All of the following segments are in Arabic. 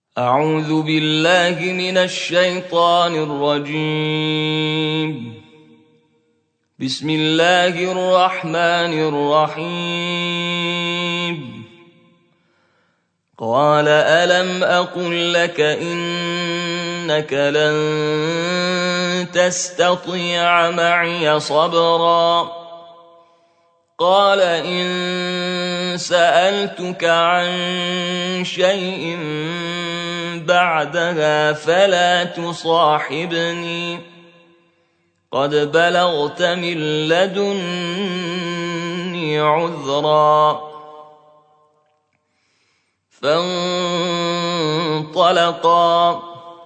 أعوذ بالله من الشيطان الرجيم. بسم الله الرحمن الرحيم. قال ألم أقل لك إنك لن تستطيع معي صبرا قال إن سألتك عن شيء بعدها فلا تصاحبني قد بلغت من لدني عذرا فانطلقا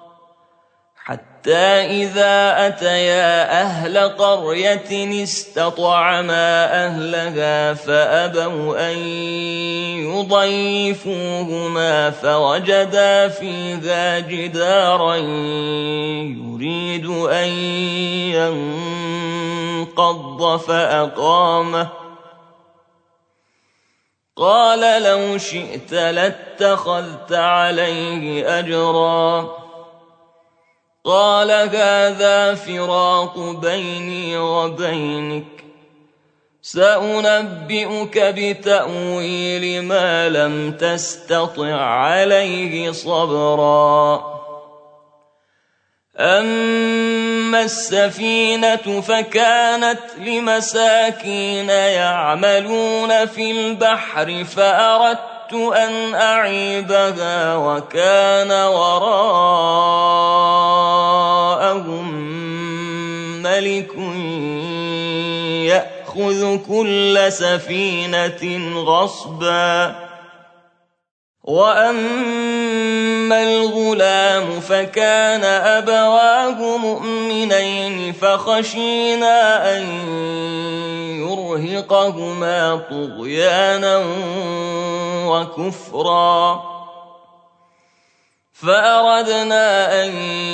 حتى إذا أتيا أهل قرية استطعما أهلها فأبوا أن يضيفوهما فوجدا فيها جدارا يريد أن ينقض فأقامه قال لو شئت لاتخذت عليه أجرا قال هذا فراق بيني وبينك سأنبئك بتأويل ما لم تستطع عليه صبرا أما السفينة فكانت لمساكين يعملون في البحر فأردت أن أعيبها وكان وراءهم ملك يأخذ كل سفينة غصبا وأما الغلام فكان أبواه مؤمنين فخشينا أن يرهقهما طغيانا وكفرا فأردنا أن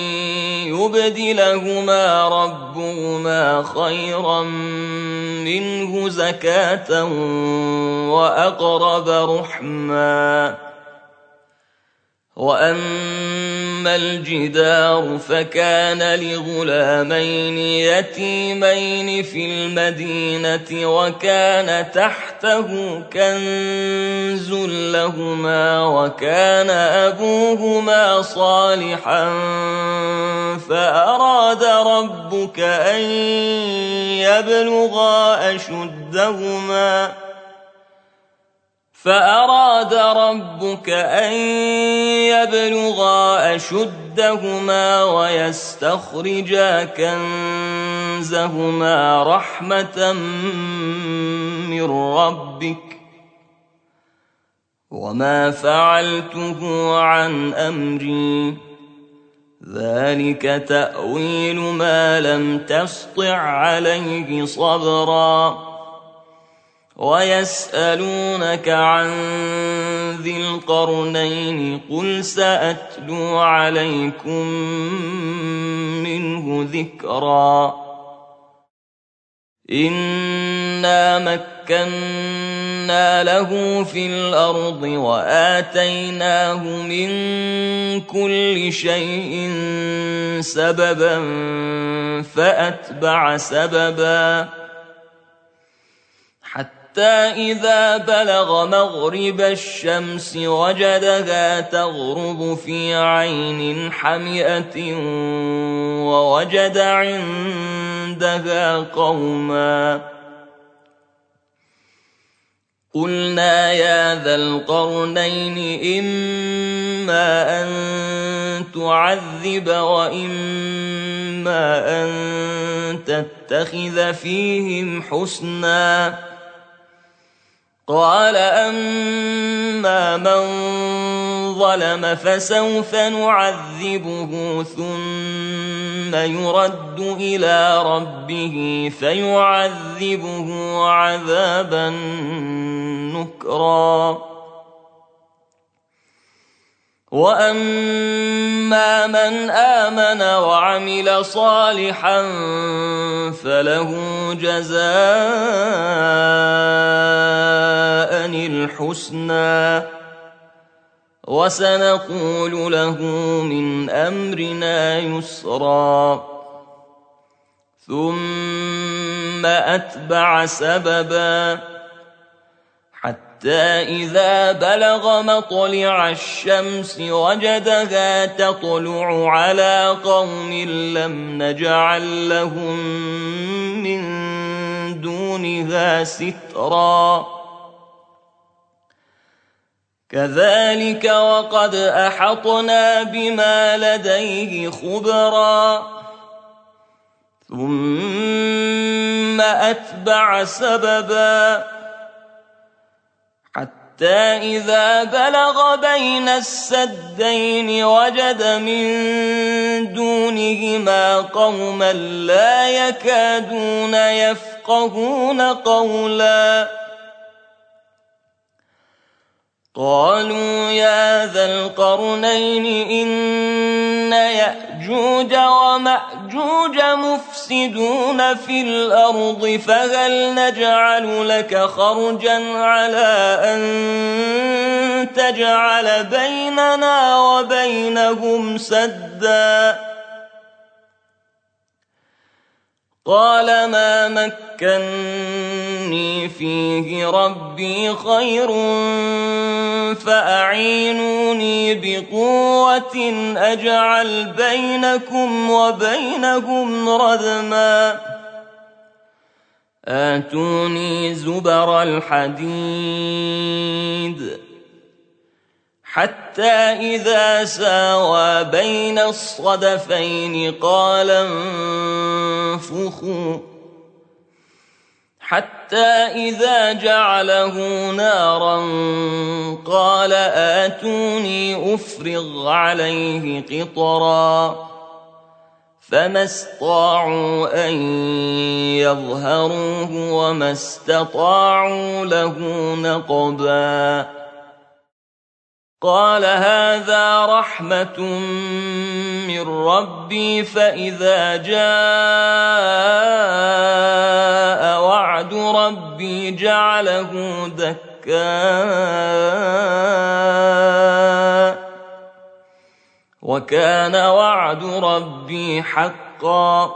يبدلهما ربهما خيرا منه زكاة وأقرب رحما وأما الجدار فكان لغلامين يتيمين في المدينة وكان تحته كنز لهما وكان أبوهما صالحا فأراد ربك أن يبلغا أشدهما ويستخرجا كنزهما رحمة من ربك وما فعلته عن أمري ذلك تأويل ما لم تسطع عليه صبرا ويسألونك عن ذي القرنين قل سأتلو عليكم منه ذكرا إنا مكنا له في الأرض وآتيناه من كل شيء سببا فأتبع سببا حتى إذا بلغ مغرب الشمس وجدها تغرب في عين حمئة ووجد عندها قوما قلنا يا ذا القرنين إما أن تعذب وإما أن تتخذ فيهم حسنا قال أما من ظلم فسوف نعذبه ثم يرد إلى ربه فيعذبه عذابا نكرا وأما من آمن وعمل صالحا فله جزاء الحسنى وسنقول له من أمرنا يسرا ثم أتبع سببا حتى إذا بلغ مطلع الشمس وجدها تطلع على قوم لم نجعل لهم من دونها سترا كذلك وقد أحطنا بما لديه خبرا ثم أتبع سببا حتى إذا بلغ بين السدين وجد من دونهما قوما لا يكادون يفقهون قولا قالوا يا ذا القرنين إن يأجوج ومأجوج مفسدون في الأرض فهل نجعل لك خرجا على أن تجعل بيننا وبينهم سدا قال ما مكني فيه ربي خير فأعينوني بقوة أجعل بينكم وبينهم ردما آتوني زبر الحديد حتى إذا ساوى بين الصدفين قال انفخوا حتى إذا جعله نارا قال آتوني أفرغ عليه قطرا فما استطاعوا أن يظهروه وما استطاعوا له نقبا قال هذا رحمة من ربي فإذا جاء وعد ربي جعله دكا وكان وعد ربي حقا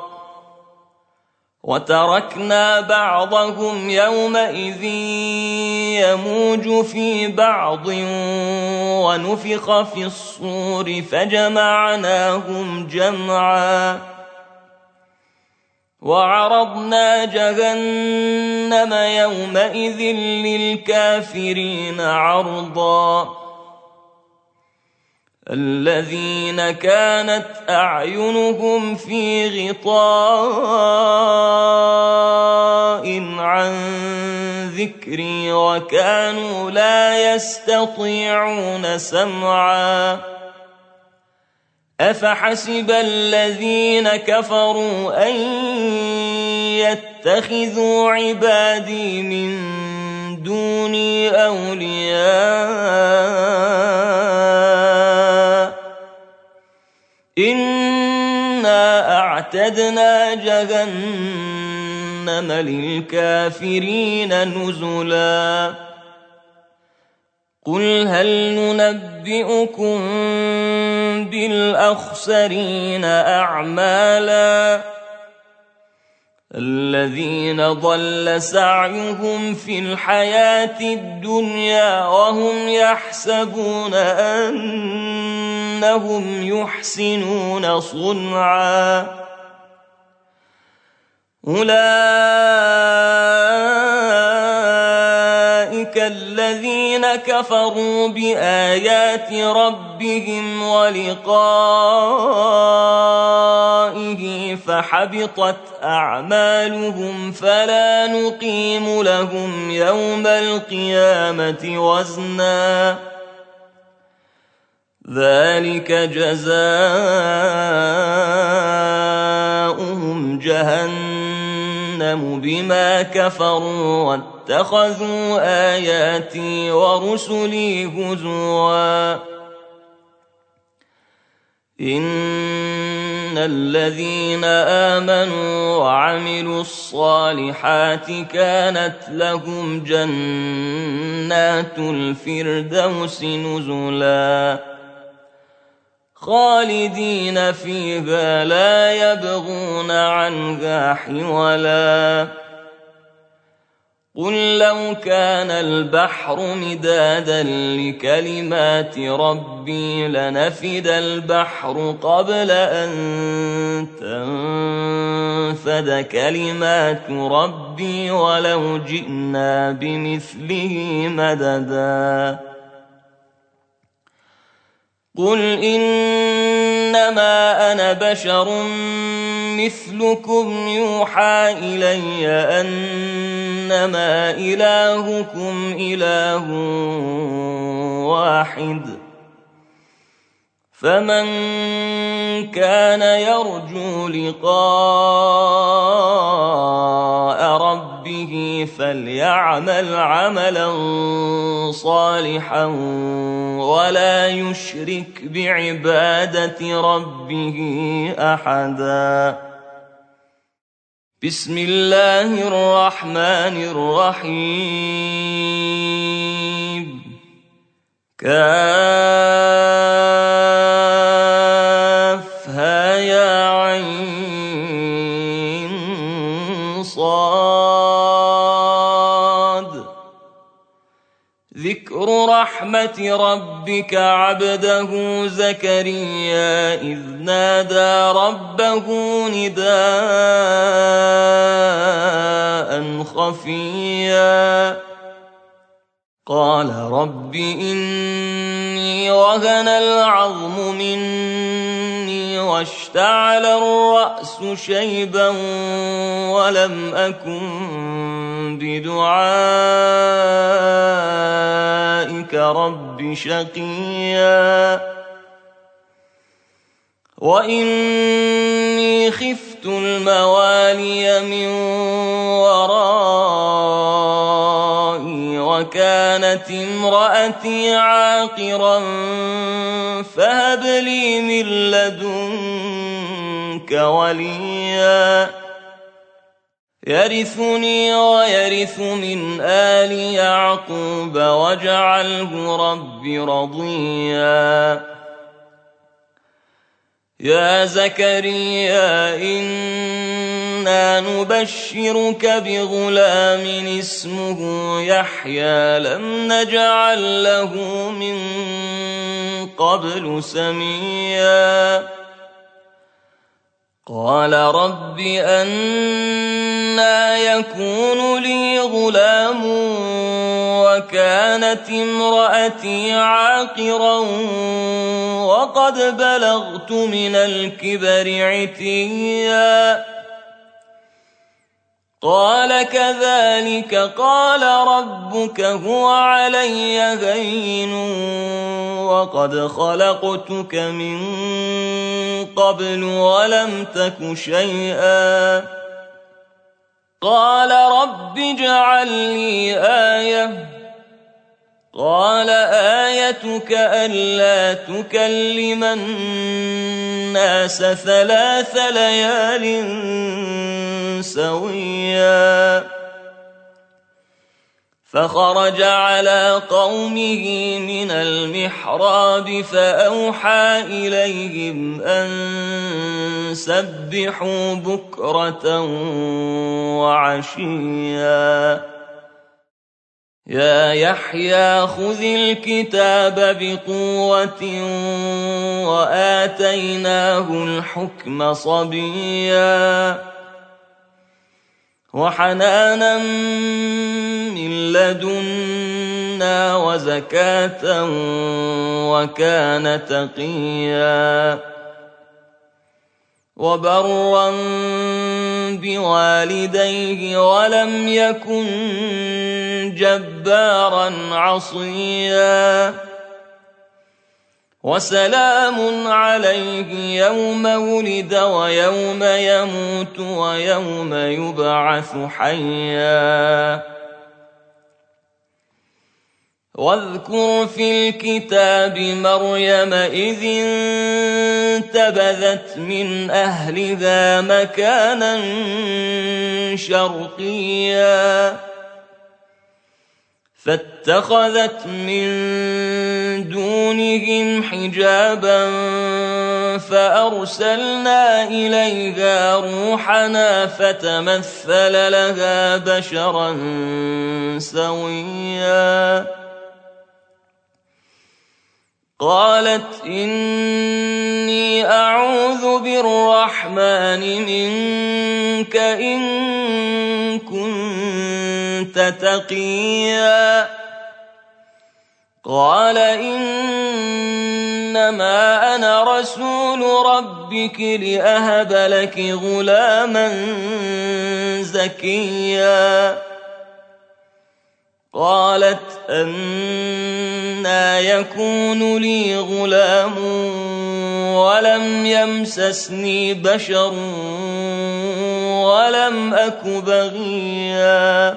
وتركنا بعضهم يومئذ يموج في بعض ونفخ في الصور فجمعناهم جمعا وعرضنا جهنم يومئذ للكافرين عرضا الذين كانت أعينهم في غطاء عن ذكري وكانوا لا يستطيعون سمعا أفحسب الذين كفروا أن يتخذوا عبادي من دوني أولياء إنا أعتدنا جهنم للكافرين نزلا قل هل ننبئكم بالأخسرين أعمالا الذين ضل سعيهم في الحياة الدنيا وهم يحسبون أنهم يحسنون صنعا أولئك الذين كفروا بآيات ربهم ولقائه فحبطت أعمالهم فلا نقيم لهم يوم القيامة وزنا ذلك جزاؤهم جهنم بما كفروا واتخذوا آياتي ورسلي هزوا إن الذين آمنوا وعملوا الصالحات كانت لهم جنات الفردوس نزلا خالدين فيها لا يبغون عنها حولا قل لو كان البحر مدادا لكلمات ربي لنفد البحر قبل أن تنفد كلمات ربي ولو جئنا بمثله مددا قل إنما أنا بشر مثلكم يوحى إلي أنما إلهكم إله واحد فمن كان يرجو لقاء ربه فليعمل عملا صالحا ولا يشرك بعبادة ربه أحدا بسم الله الرحمن الرحيم كافها يا عين صاد ذكر رحمة ربك عبده زكريا إذ نادى ربه نداء خفيا قال رب إني وهن العظم مني واشتعل الرأس شيبا ولم أكن بدعائك رب شقيا وإني خفت الموالي من ورائي وكانت امرأتي عاقرا فهب لي من لدنك وليا يرثني ويرث من آل يعقوب واجعله رب رضيا يا زكريا إنا نبشرك بغلام اسمه يحيى لم نجعل له من قبل سميا قال رب أنى يكون لي غلام وكانت امرأتي عاقرا وقد بلغت من الكبر عتيا قال كذلك قال ربك هو علي هين وقد خلقتك من قبل ولم تك شيئا قال رب اجعل لي آية قال آيتك ألا تكلم الناس 3 ليال سويا فخرج على قومه من المحراب فأوحى إليهم أن سبحوا بكرة وعشيا يا يحيى خذ الكتاب بقوة وآتيناه الحكم صبيا وحنانا من لدنا وزكاة وكان تقيا وبرا بوالديه ولم يكن جبارا عصيا وسلام عليه يوم ولد ويوم يموت ويوم يبعث حيا واذكر في الكتاب مريم إذ انتبذت من أهلها مكانا شرقيا فاتخذت من دونهم حجابا فأرسلنا إليها روحنا فتمثل لها بشرا سويا قالت إني أعوذ بالرحمن منك إن كنت تقيا قال إنما أنا رسول ربك لأهب لك غلاما زكيا قالت أنى يكون لي غلام ولم يمسسني بشر ولم أك بغيا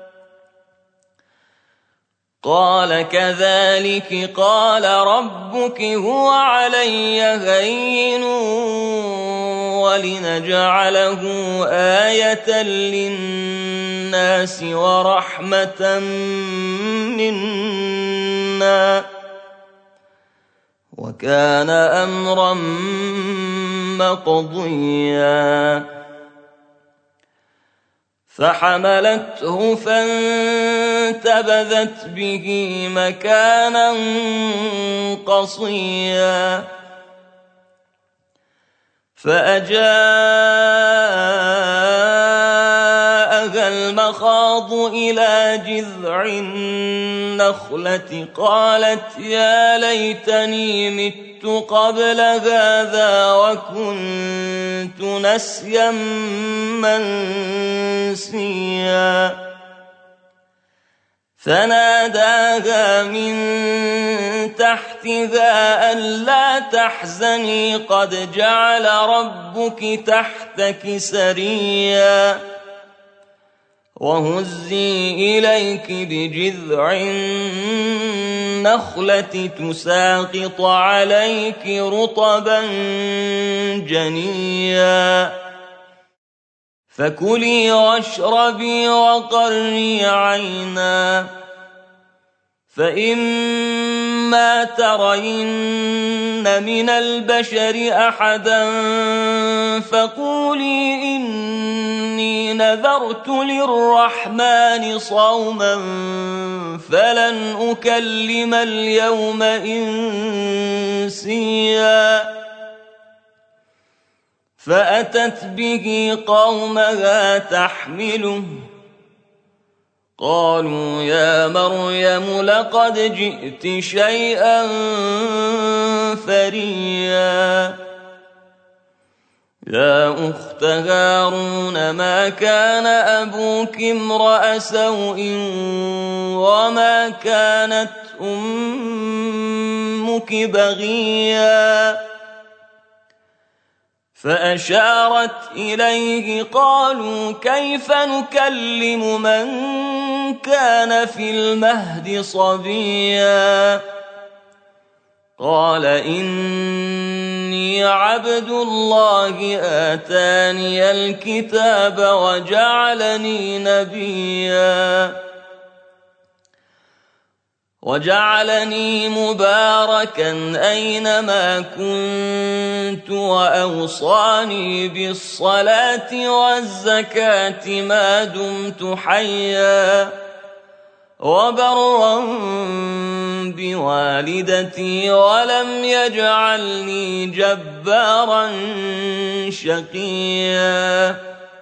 قال كذلك قال ربك هو علي هين ولنجعله آية للناس ورحمة منا وكان أمرا مقضيا فحملته فانتبذت به مكانا قصيا فأجاءها المخاض إلى جذع النخلة قالت يا ليتني مت قبل هذا وكنت نسيا منسيا فناداها من تحتها ألا تحزني قد جعل ربك تحتك سريا وهزي إليك بجذع النخلة تساقط عليك رطبا جنيا فكلي واشربي وقري عينا فإما ترين من البشر أحدا فقولي إني نذرت للرحمن صوما فلن أكلم اليوم إنسيا فأتت به قومها تحمله قالوا يا مريم لقد جئت شيئا فريا يا أخت هارون ما كان أبوك امرأ سوء وما كانت أمك بغيا فأشارت إليه قالوا كيف نكلم من كان في المهد صبيا قال إني عبد الله آتاني الكتاب وجعلني نبيا وجعلني مباركا أينما كنت وأوصاني بالصلاة والزكاة ما دمت حيا وبرا بوالدتي ولم يجعلني جبارا شقيا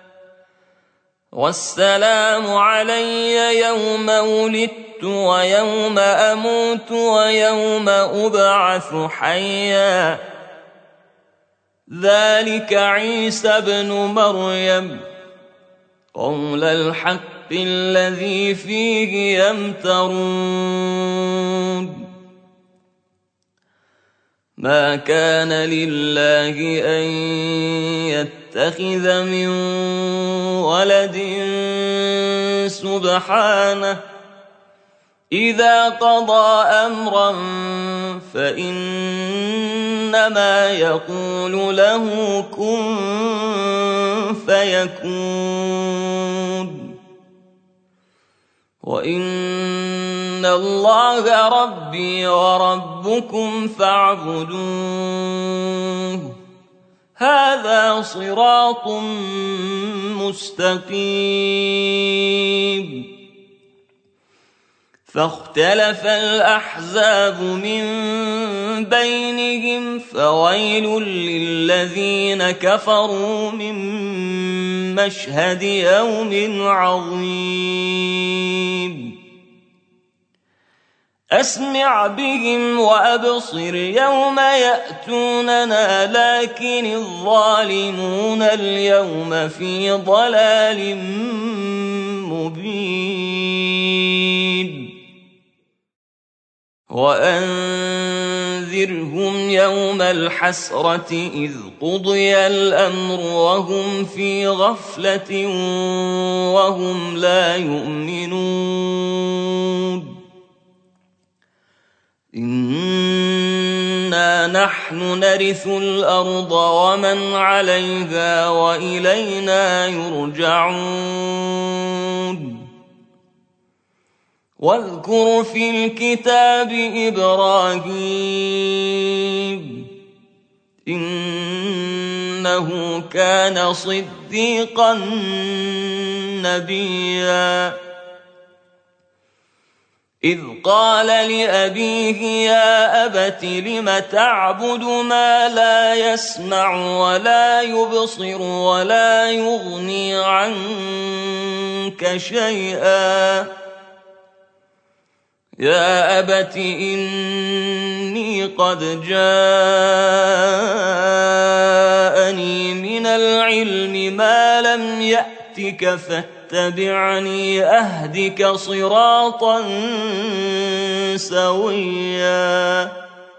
والسلام علي يوم ولدت ويوم أموت ويوم أبعث حيا ذلك عيسى ابن مريم قول الحق الذي فيه يمترون ما كان لله أن يتخذ من ولد سبحانه إذا قضى أمرا فإنما يقول له كن فيكون. وإن الله ربي وربكم فاعبدوه هذا صراط مستقيم. فاختلف الأحزاب من بينهم فويل للذين كفروا من مشهد يوم عظيم. أسمع بهم وأبصر يوم يأتوننا لكن الظالمون اليوم في ضلال مبين. وأنذرهم يوم الحسرة إذ قضي الأمر وهم في غفلة وهم لا يؤمنون. إنا نحن نرث الأرض ومن عليها وإلينا يرجعون. واذكر في الكتاب إبراهيم إنه كان صديقا نبيا إذ قال لأبيه يا أبت لم تعبد ما لا يسمع ولا يبصر ولا يغني عنك شيئا يا أبت إني قد جاءني من العلم ما لم يأتك فاتبعني أهدك صراطا سويا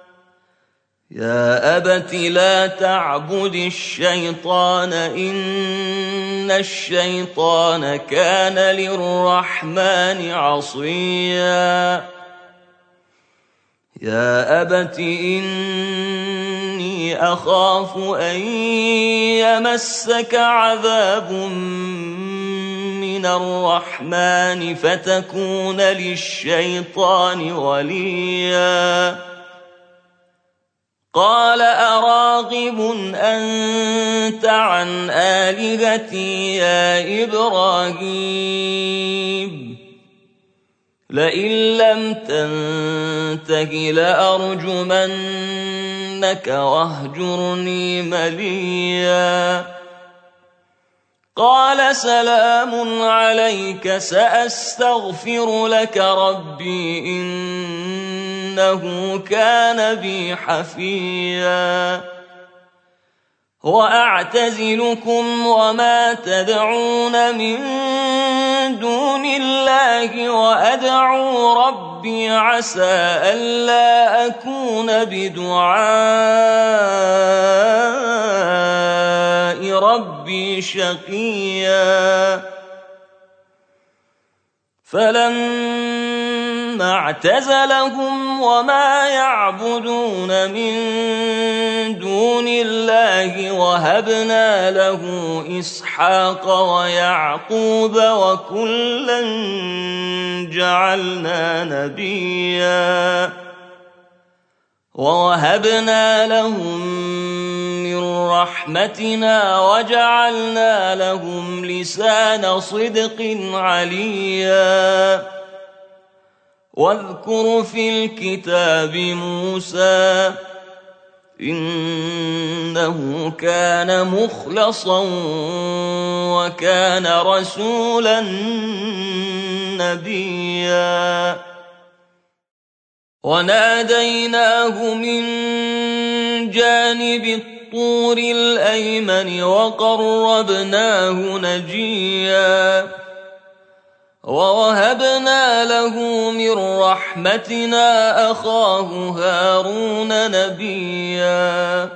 يا أبت لا تعبد الشيطان إن الشيطان كان للرحمن عصيا يا أبت إني أخاف أن يمسك عذاب من الرحمن فتكون للشيطان وليا قال أراغب أنت عن آلهتي يا إبراهيم لئن لم تنته لأرجمنك واهجرني مليا قال سلام عليك سأستغفر لك ربي إنه كان بي حفيا وأعتزلكم وما تدعون من دون الله وأدعو ربي عسى ألا أكون بدعاء ربي شقيا فلما اعتزلهم وما يعبدون من دون الله وهبنا له إسحاق ويعقوب وكلا جعلنا نبيا ووهبنا لهم من رحمتنا وجعلنا لهم لسان صدق عليا واذكر في الكتاب موسى إنه كان مخلصا وكان رسولا نبيا وناديناه من جانب الطور الأيمن وقربناه نجيا ووهبنا له من رحمتنا أخاه هارون نبيا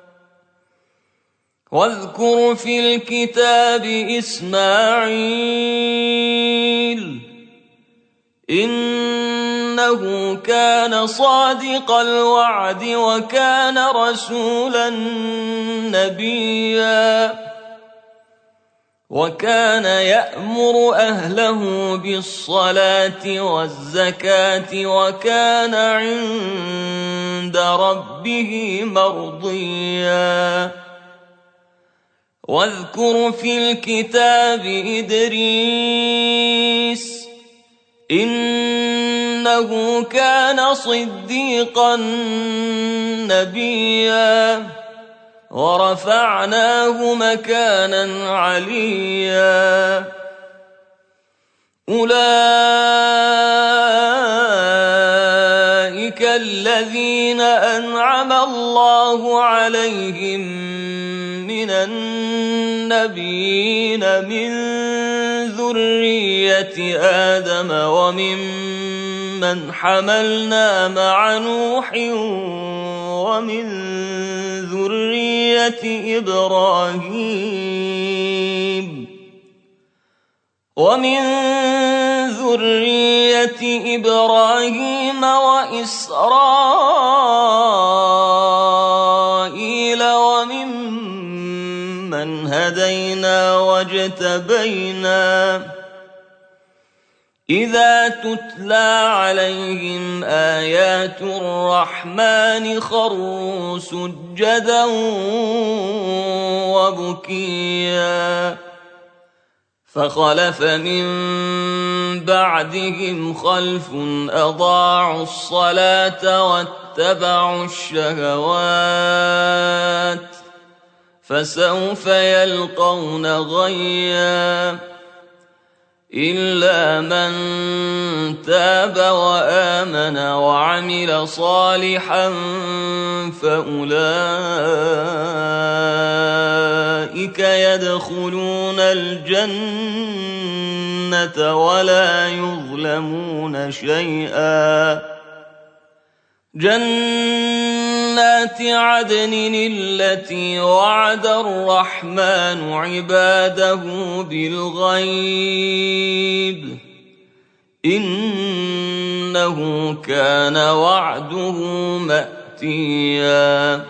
واذكر في الكتاب إسماعيل إنه كان صادق الوعد وكان رسولا نبيا وكان يأمر أهله بالصلاة والزكاة وكان عند ربه مرضيا واذكر في الكتاب إدريس إنه كان صديقا نبيا ورفعناه مكانا عليا أولئك الذين أنعم الله عليهم من النبيين من ذرية آدم وممن حملنا مع نوح ومن ذرية إبراهيم وإسرائيل وممن هدينا واجتبينا إذا تتلى عليهم آيات الرحمن خروا سجدا وبكيا فخلف من بعدهم خلف أضاعوا الصلاة واتبعوا الشهوات فسوف يلقون غيا إلا من تاب وآمن وعمل صالحا فأولئك يدخلون الجنة ولا يظلمون شيئا جنات عدن التي وعد الرحمن عباده بالغيب إنه كان وعده مأتيا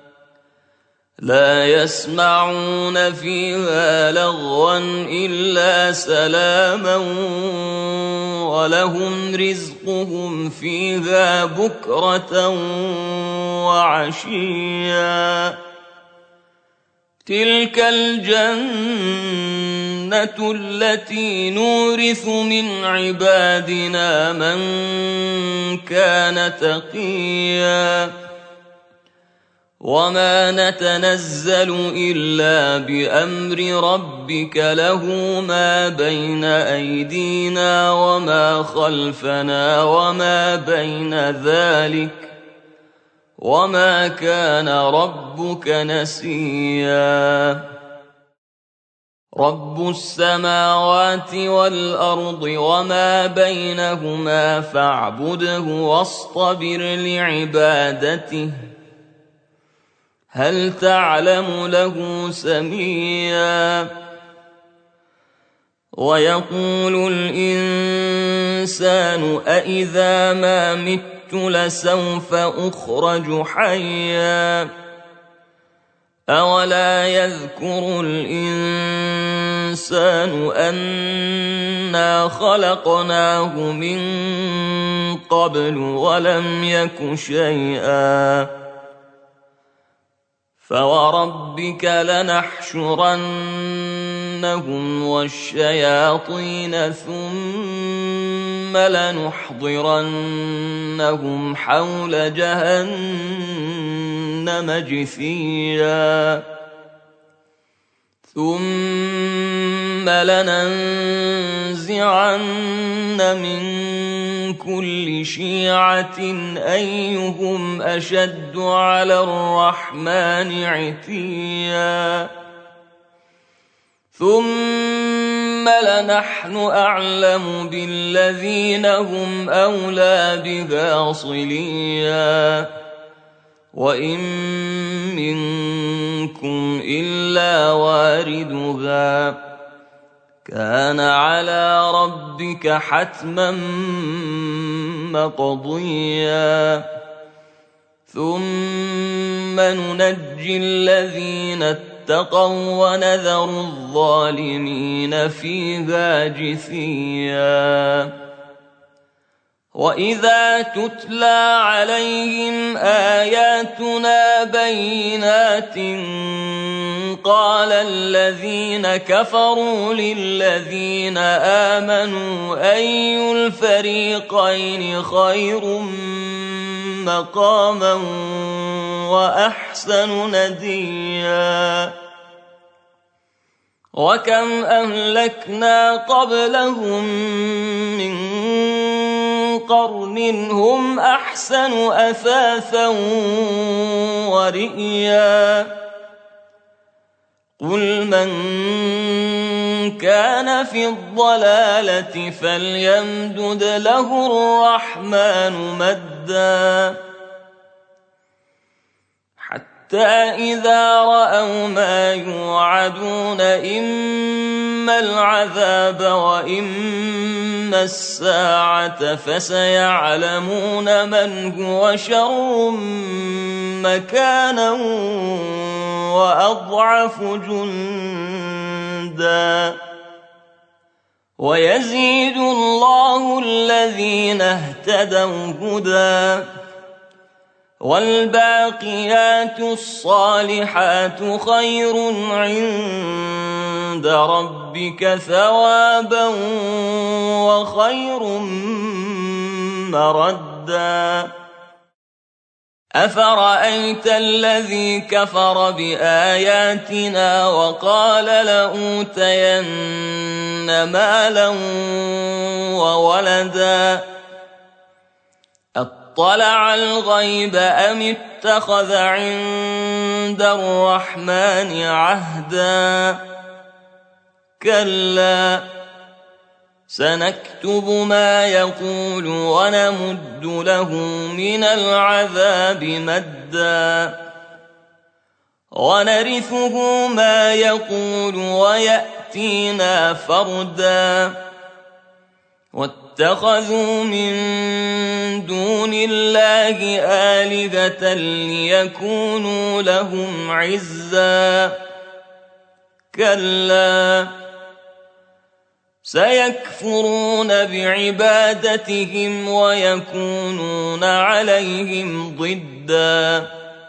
لا يسمعون فيها لغوا إلا سلاما ولهم رزقهم فيها بكرة وعشيا تلك الجنة التي نورث من عبادنا من كان تقيا وما نتنزل إلا بأمر ربك له ما بين أيدينا وما خلفنا وما بين ذلك وما كان ربك نسيا رب السماوات والأرض وما بينهما فاعبده واصطبر لعبادته هل تعلم له سميا ويقول الإنسان أإذا ما مت لسوف أخرج حيا أولا يذكر الإنسان أنا خلقناه من قبل ولم يك شيئا فوربك لنحشرنهم والشياطين ثم لنحضرنهم حول جهنم جثيا ثم لننزعن من كل شيعة أيهم أشد على الرحمن عتيا ثم لنحن أعلم بالذين هم أولى بها صليا وإن منكم إلا واردها كان على ربك حتما مقضيا ثم ننجي الذين اتقوا ونذر الظالمين فيها جثيا وإذا تتلى عليهم آياتنا بينات قال الذين كفروا للذين آمنوا أي الفريقين خير مقاما وأحسن نديا وكم أهلكنا قبلهم من قرن هم أحسن أثاثا ورئيا قل من كان في الضلالة فليمدد له الرحمن مدا حتى إذا رأوا ما يوعدون إما العذاب وإما الساعة فسيعلمون من هو شر مكانا وأضعف جندا ويزيد الله الذين اهتدوا هدى والباقيات الصالحات خير عند ربك ثوابا وخير مردا أفرأيت الذي كفر بآياتنا وقال لأوتين مالا وولدا اطلع الغيب أم اتخذ عند الرحمن عهدا كلا سنكتب ما يقول ونمد له من العذاب مدا ونرثه ما يقول ويأتينا فردا واتخذوا من دون الله آلهة ليكونوا لهم عزا كلا سيكفرون بعبادتهم ويكونون عليهم ضدا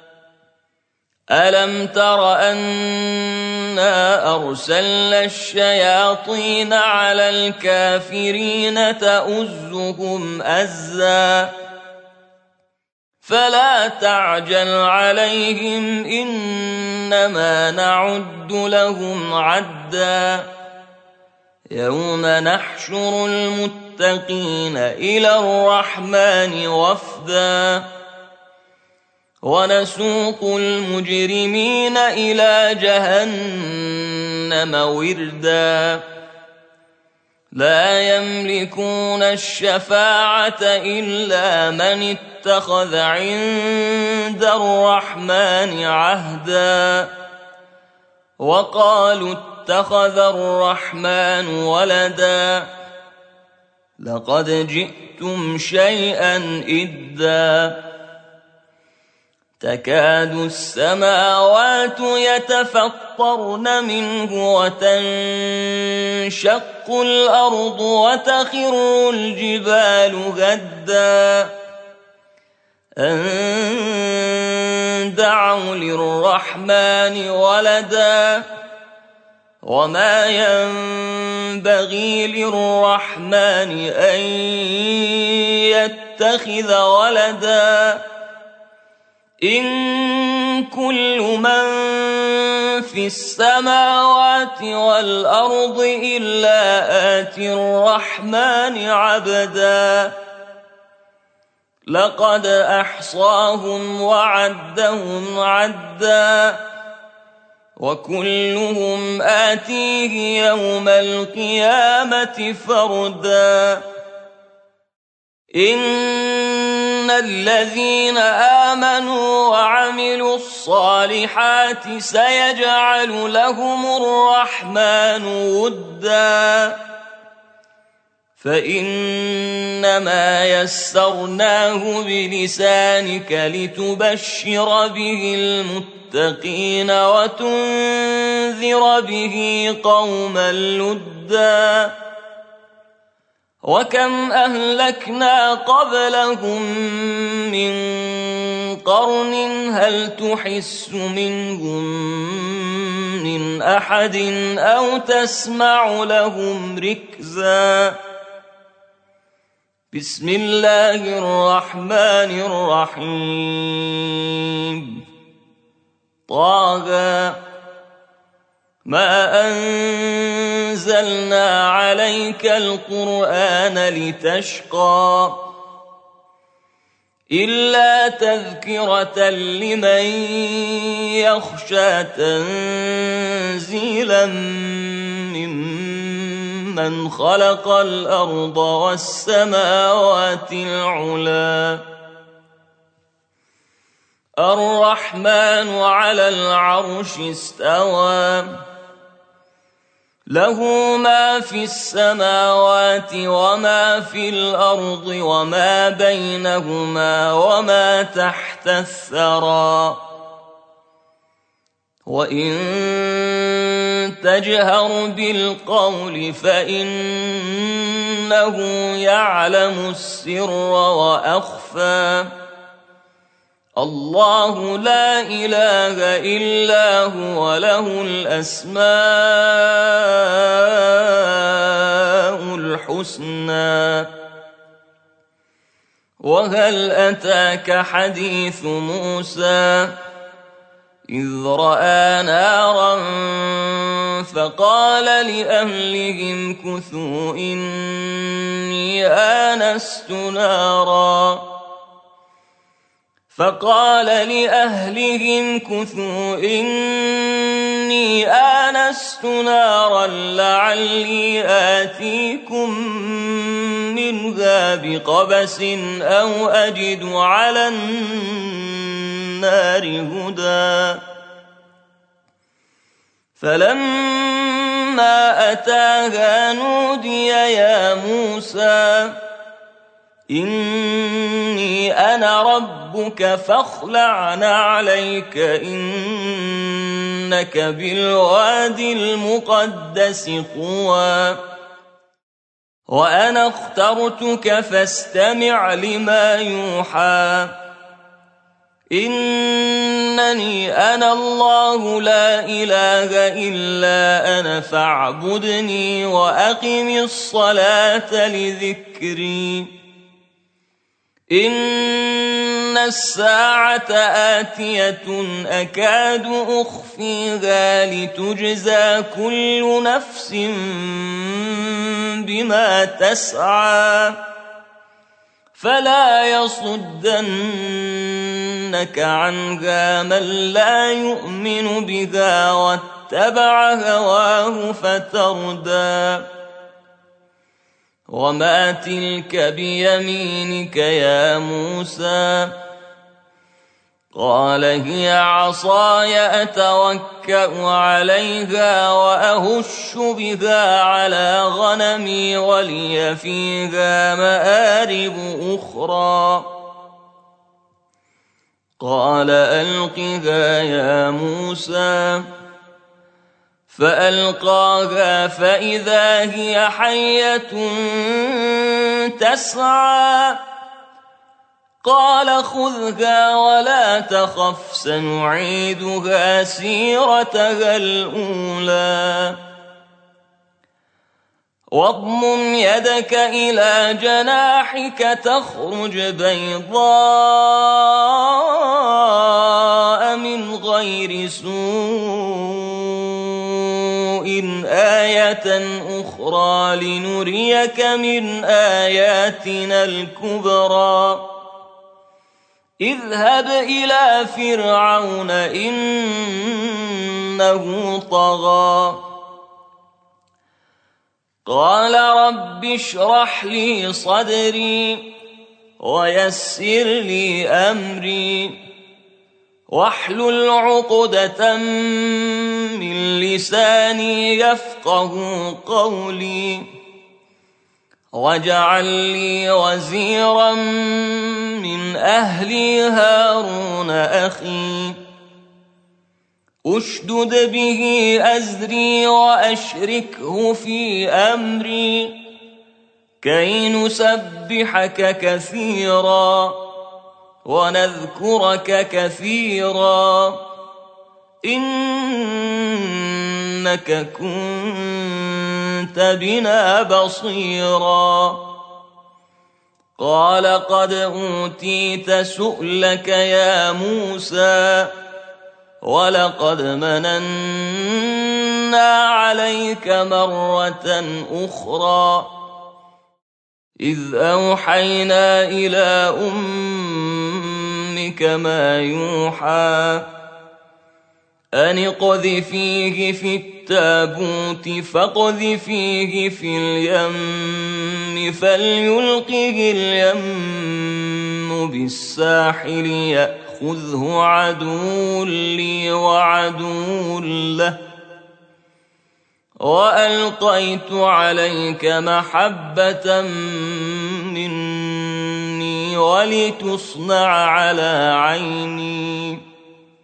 ألم تر أنا أرسلنا الشياطين على الكافرين تؤزهم أزا فلا تعجل عليهم إنما نعد لهم عدا يوم نحشر المتقين إلى الرحمن وفدا ونسوق المجرمين إلى جهنم وردا لا يملكون الشفاعة إلا من اتخذ عند الرحمن عهدا وقالوا اتخذ الرحمن ولدا لقد جئتم شيئا إدا تكاد السماوات يتفطرن منه وتنشق الأرض وتخر الجبال هدا أن دعوا للرحمن ولدا وما ينبغي للرحمن أن يتخذ ولدا إن كل من في السماوات والأرض إلا آتي الرحمن عبدا لقد أحصاهم وعدهم عدا وكلهم آتيه يوم القيامة فردا إن الذين آمنوا وعملوا الصالحات سيجعل لهم الرحمن ودا فإنما يسرناه بلسانك لتبشر به المتقين وتنذر به قوما لدا وكم أهلكنا قبلهم من قرن هل تحس منهم من أحد أو تسمع لهم ركزا بسم الله الرحمن الرحيم طه ما أنزلنا عليك القرآن لتشقى إلا تذكرة لمن يخشى تنزيلا ممن خلق الأرض والسماوات العلى الرحمن على العرش استوى له ما في السماوات وما في الأرض وما بينهما وما تحت الثرى وإن تجهر بالقول فإنه يعلم السر وأخفى الله لا إله إلا هو له الأسماء الحسنى وهل أتاك حديث موسى إذ رأى نارا فقال لأهلهم كثوا إني آنست نارا لعلي آتيكم منها بقبس أو أجد على النار هدى فلما أتاها نودي يا موسى إني أنا ربك فاخلع نعليك إنك بالوادي المقدس طوى وأنا اخترتك فاستمع لما يوحى إنني أنا الله لا إله إلا أنا فاعبدني وأقم الصلاة لذكري إن الساعة آتية أكاد أخفيها لتجزى كل نفس بما تسعى فلا يصدنك عنها من لا يؤمن بها واتبع هواه فتردى وما تلك بيمينك يا موسى قال هي عصاي أتوكأ عليها وأهش بها على غنمي ولي فيها مآرب أخرى قال ألقها يا موسى فألقاها فإذا هي حية تسعى قال خذها ولا تخف سنعيدها سيرتها الأولى واضمم يدك إلى جناحك تخرج بيضاء من غير سوء آية أخرى لنريك من آياتنا الكبرى اذهب إلى فرعون إنه طغى قال رب اشرح لي صدري ويسر لي أمري واحلل عقدة من لساني يفقه قولي واجعل لي وزيرا من أهلي هارون أخي أشدد به أزري وأشركه في أمري كي نسبحك كثيرا ونذكرك كثيرا إنك كنت بنا بصيرا قال قد أوتيت سؤلك يا موسى ولقد مننا عليك مرة أخرى إذ أوحينا إلى أمك ما يوحى أن اقذفيه في التابوت فاقذفيه في اليم فليلقه اليم بالساحل يأخذه عدو لي وعدو له وألقيت عليك محبة مني ولتصنع على عيني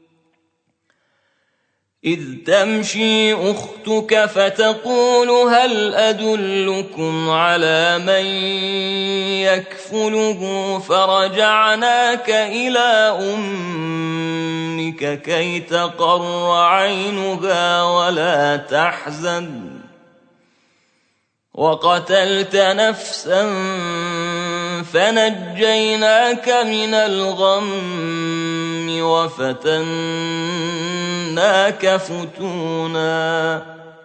إذ تمشي أختك فتقول هل أدلكم على من يكفله فرجعناك إلى أمك كي تقر عينها ولا تحزن وقتلت نفسا فنجيناك من الغم وفتناك فتونا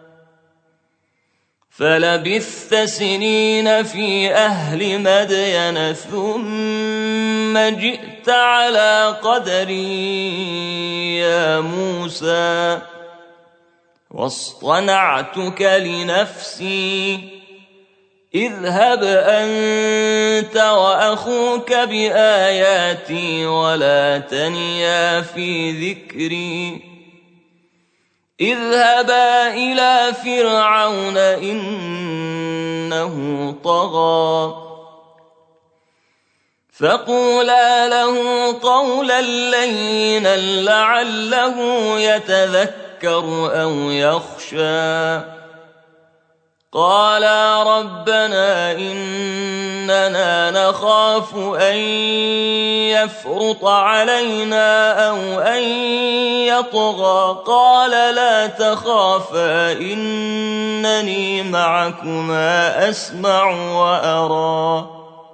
فلبثت سنين في أهل مدين ثم جئت على قدري يا موسى واصطنعتك لنفسي اذهب أنت وأخوك بآياتي ولا تنيا في ذكري اذهبا إلى فرعون إنه طغى فقولا له قولا لينا لعله يتذكر أو يخشى قالا ربنا إننا نخاف أن يفرط علينا أو أن يطغى قال لا تخافا إنني معكما أسمع وأرى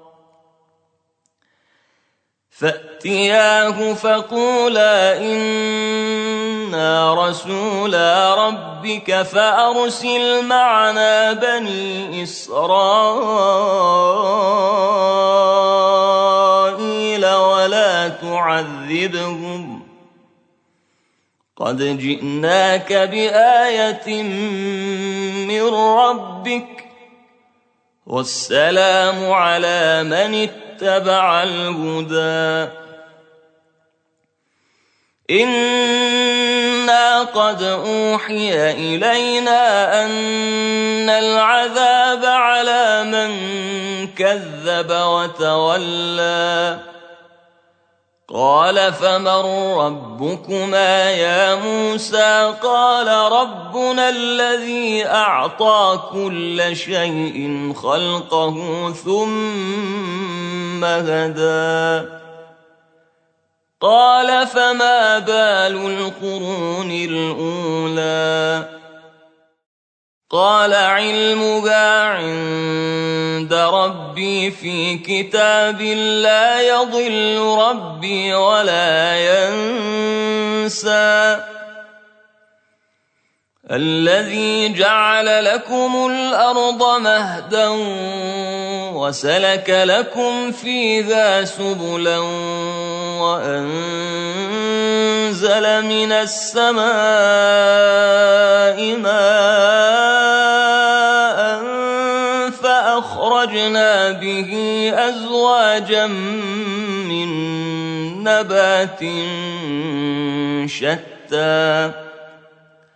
فأتياه فقولا إنا رسولا ربك فأرسل معنا بني إسرائيل ولا تعذبهم قد جئناك بآية من ربك والسلام على من اتبع الهدى إنا قد أوحي إلينا أن العذاب على من كذب وتولى قال فمن ربكما يا موسى قال ربنا الذي أعطى كل شيء خلقه ثم هدى قال فما بال القرون الأولى قال علمها عند ربي في كتاب لا يضل ربي ولا ينسى الذي جعل لكم الأرض مهدا وسلك لكم فيها سبلا وأنزل من السماء ماء فأخرجنا به أزواجا من نبات شتى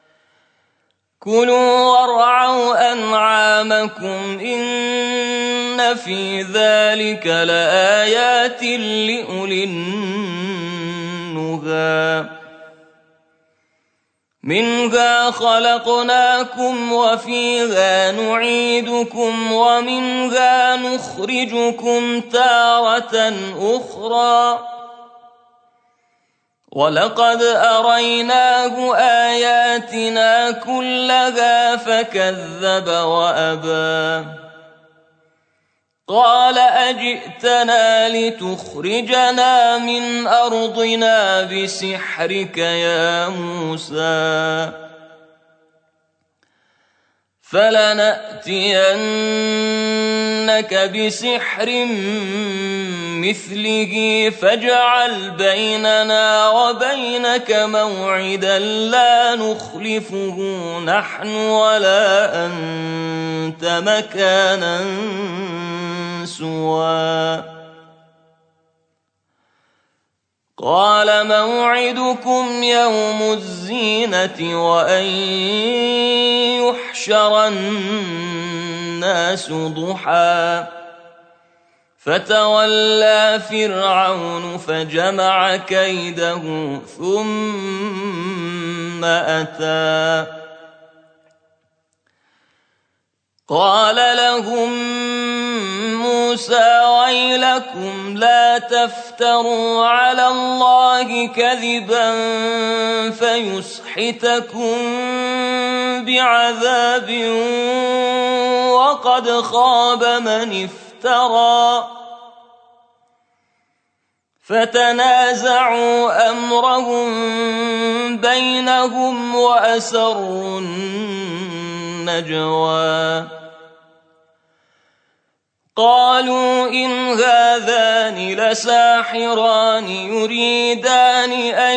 كلوا وارعوا أنعامكم إن إن في ذلك لآيات لأولي النهى منها خلقناكم وفيها نعيدكم ومنها نخرجكم تارة أخرى ولقد أريناه آياتنا كلها فكذب وأبى قال أجئتنا لتخرجنا من أرضنا بسحرك يا موسى فلنأتينك بسحر مثله فاجعل بيننا وبينك موعدا لا نخلفه نحن ولا أنت مكانا سوى قال موعدكم يوم الزينة وأن يحشر الناس ضحى فتولى فرعون فجمع كيده ثم أتى قال لهم موسى ويلكم لا تفتروا على الله كذبا فيسحتكم بعذاب وقد خاب من افترى فتنازعوا أمرهم بينهم وأسروا النجوى قالوا إن هذان لساحران يريدان أن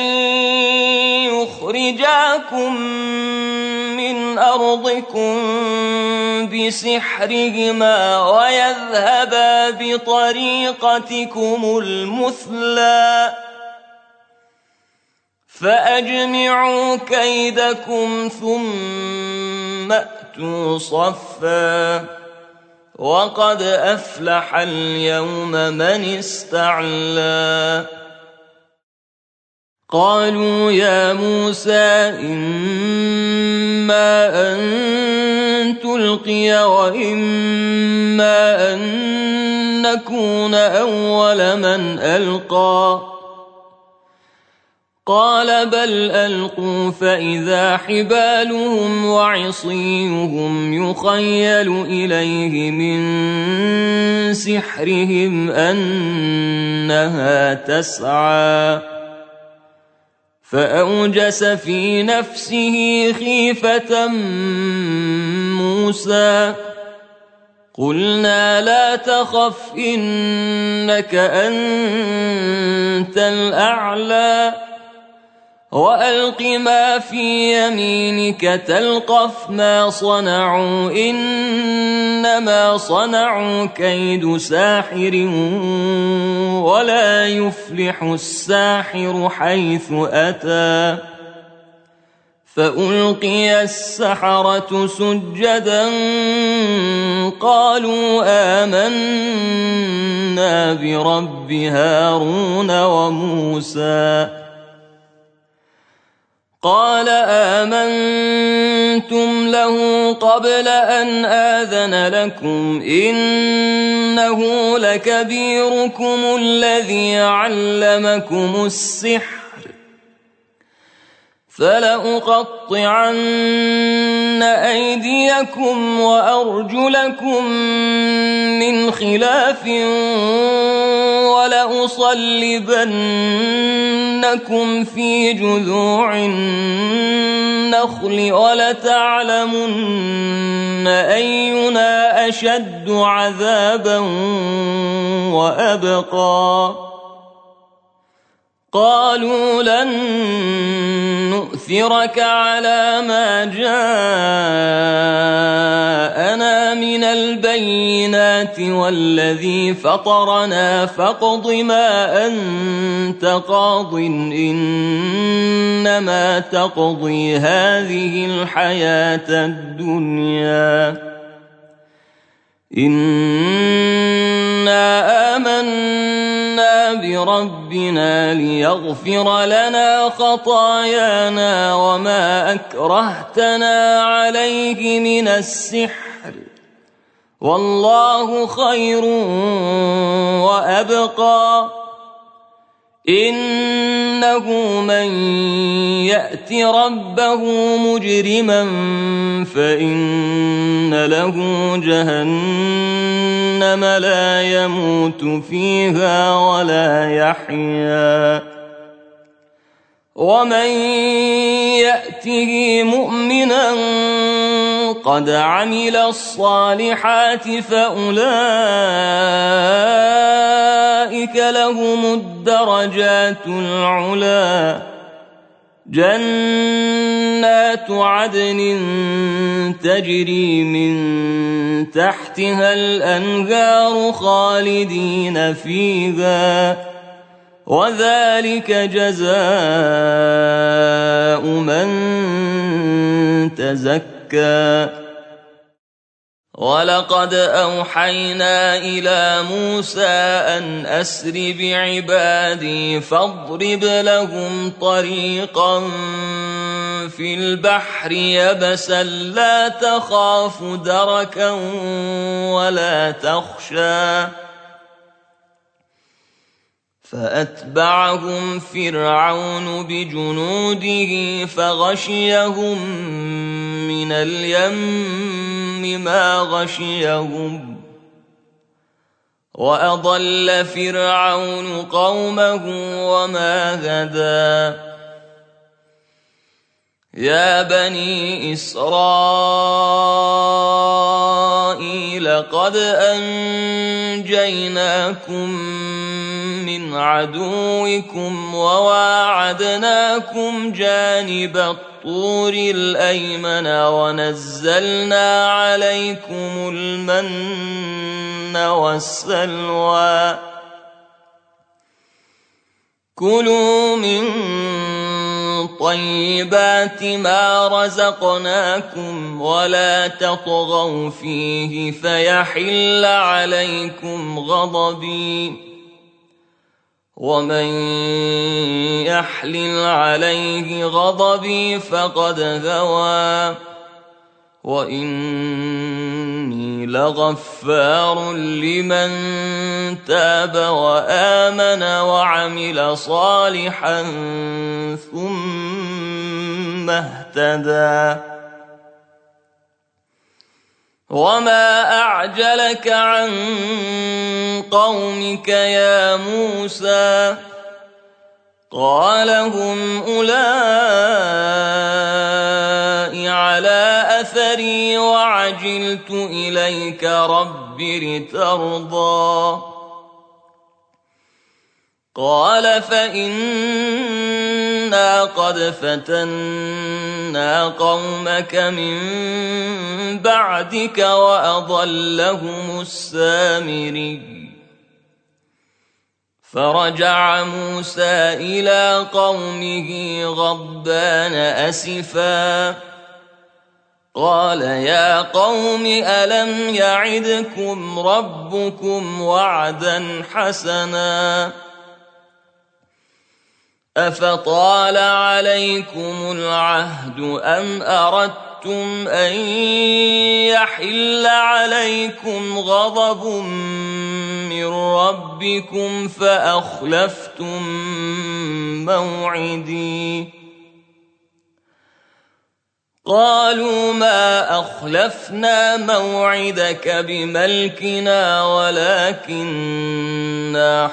يخرجاكم من أرضكم بسحرهما ويذهبا بطريقتكم المثلى فأجمعوا كيدكم ثم أتوا صفا وقد أفلح اليوم من استعلى قالوا يا موسى إما أن تلقي وإما أن نكون أول من ألقى قال بل ألقوا فإذا حبالهم وعصيهم يخيل إليه من سحرهم أنها تسعى فأوجس في نفسه خيفة موسى قلنا لا تخف إنك أنت الأعلى وألق ما في يمينك تلقف ما صنعوا إنما صنعوا كيد ساحر ولا يفلح الساحر حيث أتى فألقي السحرة سجدا قالوا آمنا برب هارون وموسى قال آمنتم له قبل أن آذن لكم إنه لكبيركم الذي علمكم السحر فلأقطعن أيديكم وأرجلكم من خلاف ولأصلبنكم في جذوع النخل ولتعلمن أينا أشد عذابا وأبقى قالوا لن نؤثرك على ما جاءنا من البينات والذي فطرنا فاقض ما أنت قاض إنما تقضي هذه الحياة الدنيا إنا آمنا بربنا ليغفر لنا خطايانا وما أكرهتنا عليه من السحر والله خير وأبقى إنه من يأت ربه مجرما فإن له جهنم لا يموت فيها ولا يحيا ومن يأته مؤمنا قد عمل الصالحات فأولئك لهم الدرجات العلى جنات عدن تجري من تحتها الأنهار خالدين فيها وذلك جزاء من تزكى ولقد أوحينا إلى موسى أن أسر بعبادي فاضرب لهم طريقا في البحر يبسا لا تخاف دركا ولا تخشى فأتبعهم فرعون بجنوده فغشيهم من اليم ما غشيهم وأضل فرعون قومه وما هدى يا بني إسرائيل قد أنجيناكم من عدوكم وواعدناكم جانب الطور الأيمن ونزلنا عليكم المن والسلوى كلوا من طيبات ما رزقناكم ولا تطغوا فيه فيحل عليكم غضبي ومن يحلل عليه غضبي فقد غوى وإني لغفار لمن تاب وآمن وعمل صالحا ثم اهتدى وما أعجلك عن قومك يا موسى قال هم أولئك على أثري وعجلت إليك رب لترضى قال فإنا قد فتنا قومك من بعدك وأضلهم السامري فرجع موسى إلى قومه غضبان أسفا قال يا قوم ألم يعدكم ربكم وعدا حسنا أفطال عليكم العهد أم أردتم أن يحل عليكم غضب من ربكم فأخلفتم موعدي قالوا ما أخلفنا موعدك بملكنا ولكننا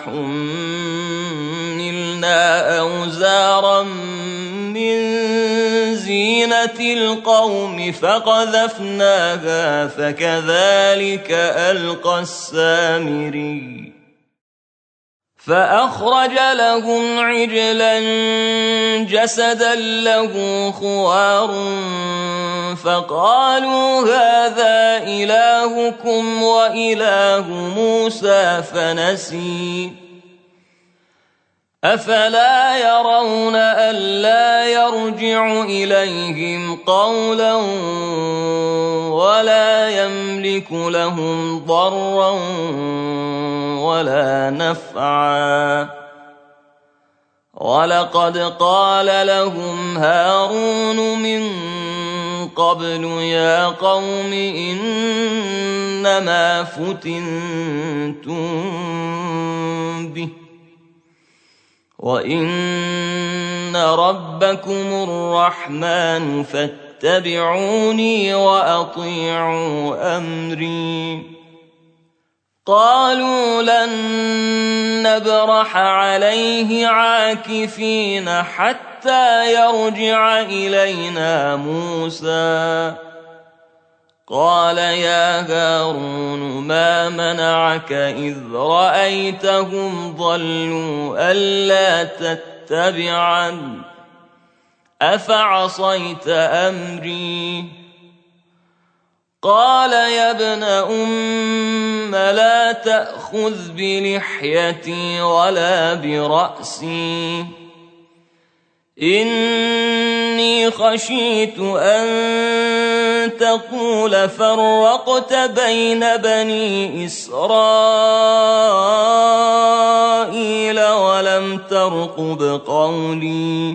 حملنا أوزارا من زينة القوم فقذفناها فكذلك ألقى السامري فأخرج لهم عجلا جسدا له خوار فقالوا هذا إلهكم وإله موسى فنسي أفلا يرون ألا يرجع إليهم قولا ولا يملك لهم ضرا ولا نفعا ولقد قال لهم هارون من قبل يا قوم إنما فتنتم به وإن ربكم الرحمن فاتبعوني وأطيعوا أمري قالوا لن نبرح عليه عاكفين حتى يرجع إلينا موسى قال يا هارون ما منعك إذ رأيتهم ضلوا ألا تتبعن أفعصيت أمري قال يا ابن لا تأخذ بلحيتي ولا برأسي إني خشيت أن تقول فرقت بين بني إسرائيل ولم ترقب قولي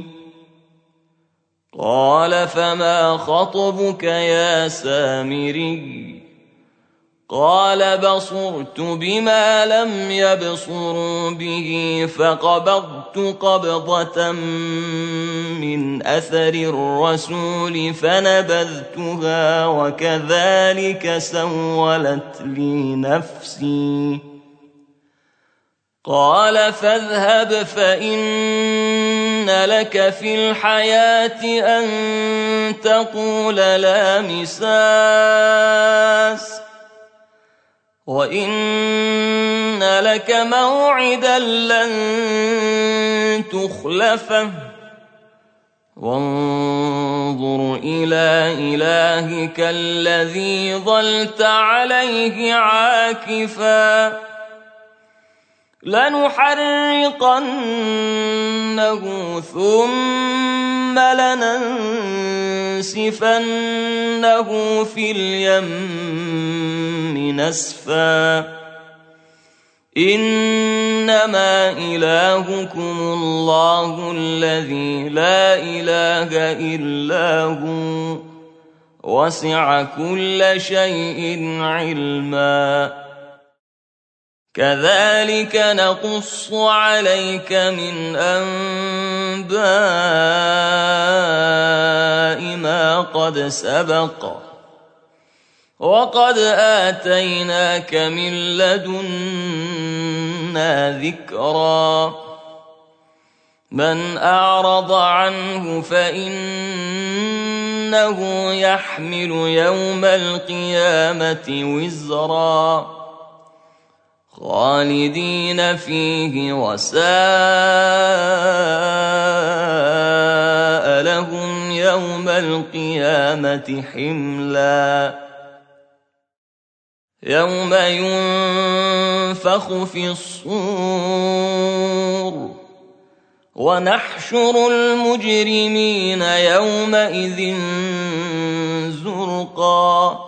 قال فما خطبك يا سامري قال بصرت بما لم يبصروا به فقبضت قبضة من أثر الرسول فنبذتها وكذلك سولت لي نفسي قال فاذهب فإن لك في الحياة أن تقول لا مساس وإن لك موعدا لن تخلفه وانظر إلى إلهك الذي ظلت عليه عاكفا لنحرقنه ثم لننسفنه في اليم نسفا إنما إلهكم الله الذي لا إله إلا هو وسع كل شيء علما كذلك نقص عليك من أنباء ما قد سبق وقد آتيناك من لدنا ذكرا من أعرض عنه فإنه يحمل يوم القيامة وزرا خالدين فيه وساء لهم يوم القيامة حملا يوم ينفخ في الصور ونحشر المجرمين يومئذ زرقا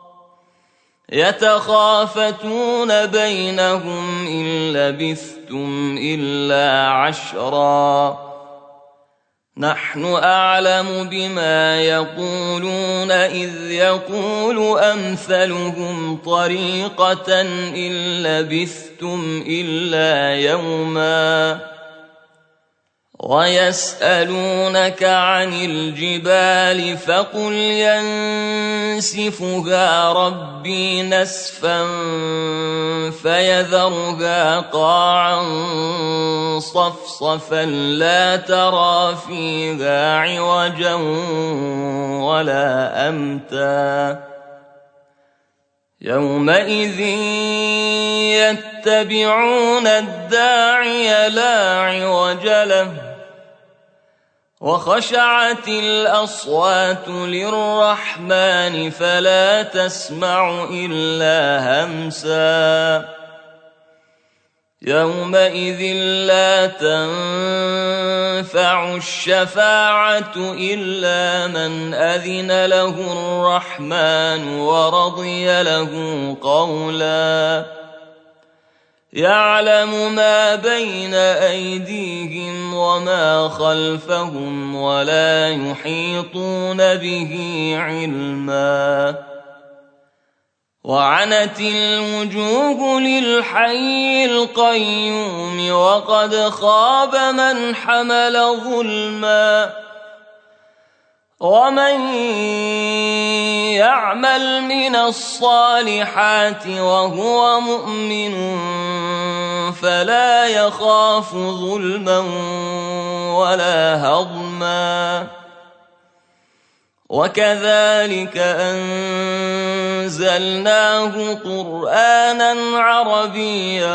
يتخافتون بينهم إن لبثتم إلا عشرا نحن أعلم بما يقولون إذ يقول أمثلهم طريقة إن لبثتم إلا يوما ويسألونك عن الجبال فقل ينسفها ربي نسفا فيذرها قاعا صفصفا لا ترى فيها عوجا ولا أمتا يومئذ يتبعون الداعي لا عوج له وخشعت الأصوات للرحمن فلا تسمع إلا همسا يومئذ لا تنفع الشفاعة إلا من أذن له الرحمن ورضي له قولا يعلم ما بين أيديهم وما خلفهم ولا يحيطون به علما وعنت الوجوه للحي القيوم وقد خاب من حمل ظلما ومن يعمل من الصالحات وهو مؤمن فلا يخاف ظلما ولا هضما وكذلك أنزلناه قرآنا عربيا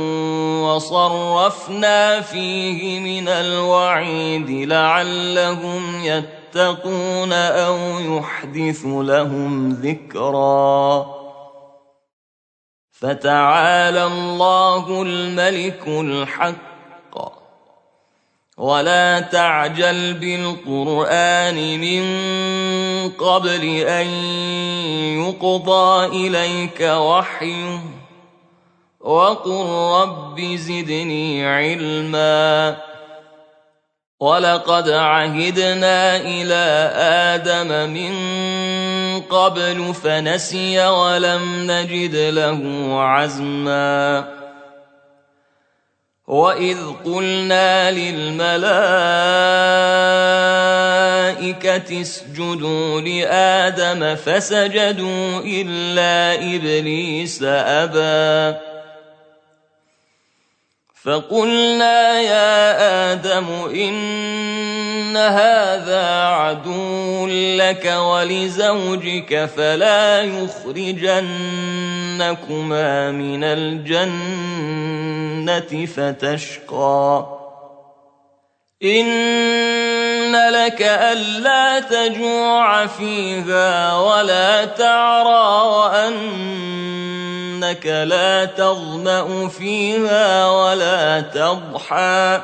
وصرفنا فيه من الوعيد لعلهم يتقون أو يحدث لهم ذكرا فتعالى الله الملك الحق ولا تعجل بالقرآن من قبل أن يقضى إليك وحيه وقل رب زدني علما ولقد عهدنا إلى آدم من قبل فنسي ولم نجد له عزما وإذ قلنا للملائكة اسجدوا لآدم فسجدوا إلا إبليس أبى فقلنا يا آدم إن هذا عدو لك ولزوجك فلا يخرجنكما من الجنة فتشقى إن لك ألا تجوع فيها ولا تعرى وأنك لا تظمأ فيها ولا تضحى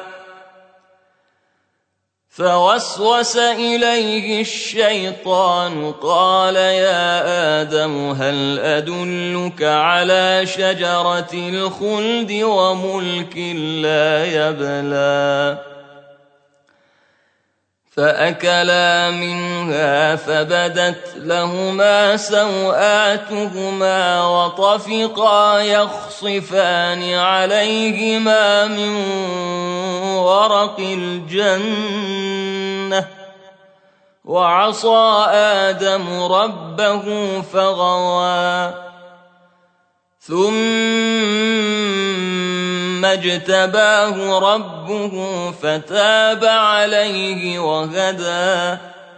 فوسوس إليه الشيطان قال يا آدم هل أدلك على شجرة الخلد وملك لا يبلى فأكلا منها فبدت لهما سوآتهما وطفقا يخصفان عليهما من ورق الجنة وعصى آدم ربه فغوى ثم اجتباه ربه فتاب عليه وهدى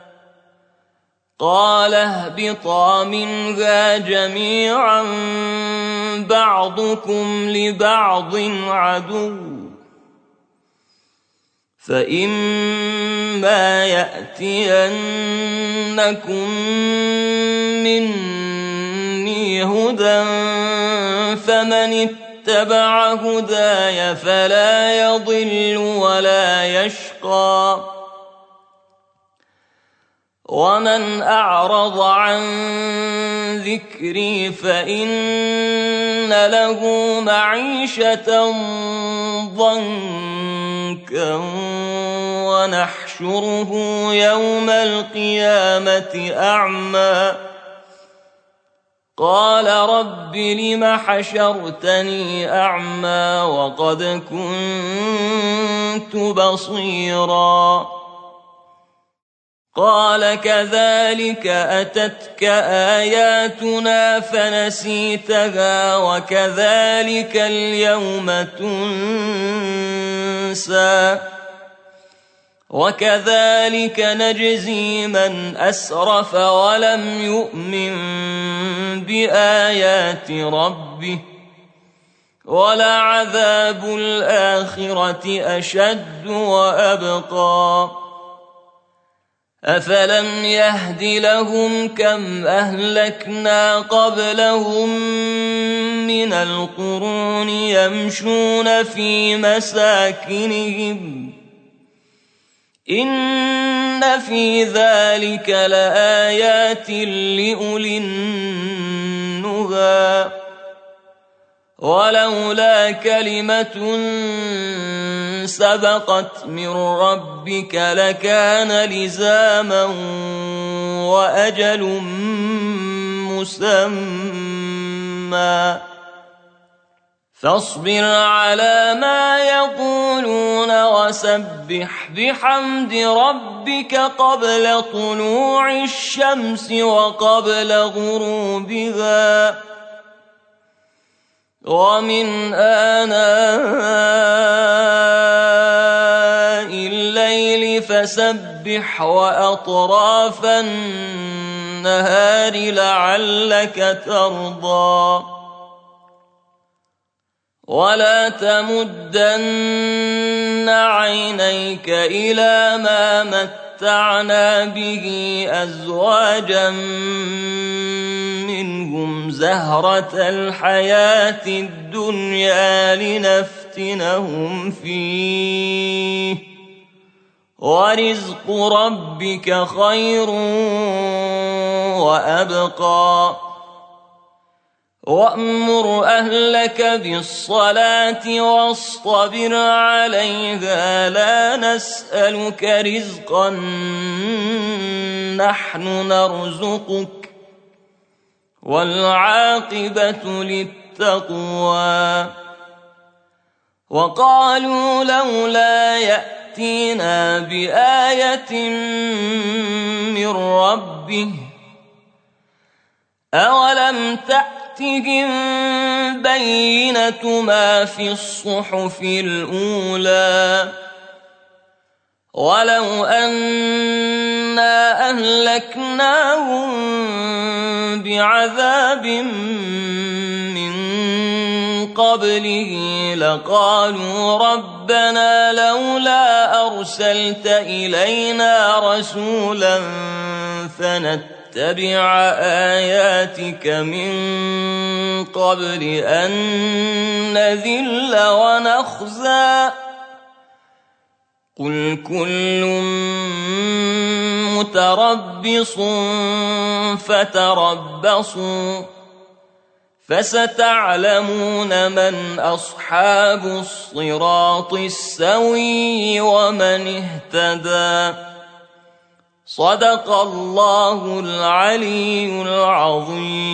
قال اهبطا منها جميعا بعضكم لبعض عدو فإما يأتينكم مني هدى فمن اتبع هداي فلا يضل ولا يشقى ومن أعرض عن ذكري فإن له معيشة ضنكا ونحشره يوم القيامة أعمى قال رب لم حشرتني أعمى وقد كنت بصيرا قال كذلك أتتك آياتنا فنسيتها وكذلك اليوم تنسى وكذلك نجزي من أسرف ولم يؤمن بآيات ربه ولعذاب الآخرة أشد وأبقى أفلم يهد لهم كم أهلكنا قبلهم من القرون يمشون في مساكنهم إن في ذلك لآيات لأولي النهى ولولا كلمة سبقت من ربك لكان لزاما وأجل مسمى فاصبر على ما يقولون وسبح بحمد ربك قبل طلوع الشمس وقبل غروبها ومن آناء الليل فسبح وأطراف النهار لعلك ترضى ولا تمدن عينيك إلى ما متعنا به أزواجا منهم زهرة الحياة الدنيا لنفتنهم فيه ورزق ربك خير وأبقى وأمر أهلك بالصلاة واصطبر عليها لا نسألك رزقا نحن نرزقك والعاقبة للتقوى وقالوا لولا يأتينا بآية من ربه أولم تأتهم بينة ما في الصحف الأولى ولو أنا أهلكناهم بعذاب من قبله لقالوا ربنا لولا أرسلت إلينا رسولا فنتبع آياتك من قبل أن نذل ونخزى قل كل متربص فتربصوا فستعلمون من أصحاب الصراط السوي ومن اهتدى صدق الله العلي العظيم.